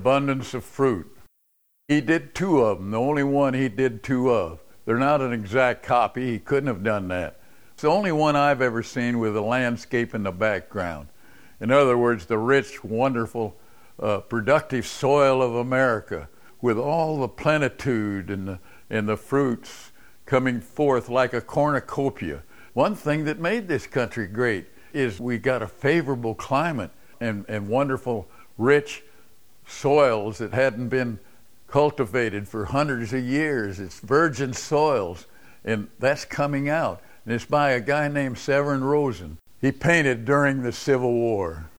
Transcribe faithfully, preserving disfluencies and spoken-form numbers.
abundance of fruit. He did two of them, the only one he did two of. They're not an exact copy. He couldn't have done that. It's the only one I've ever seen with a landscape in the background. In other words, the rich, wonderful, uh, productive soil of America with all the plenitude and the, and the fruits coming forth like a cornucopia. One thing that made this country great is we got a favorable climate and, and wonderful, rich soils that hadn't been cultivated for hundreds of years. It's virgin soils, and that's coming out. And it's by a guy named Severin Rosen. He painted during the Civil War.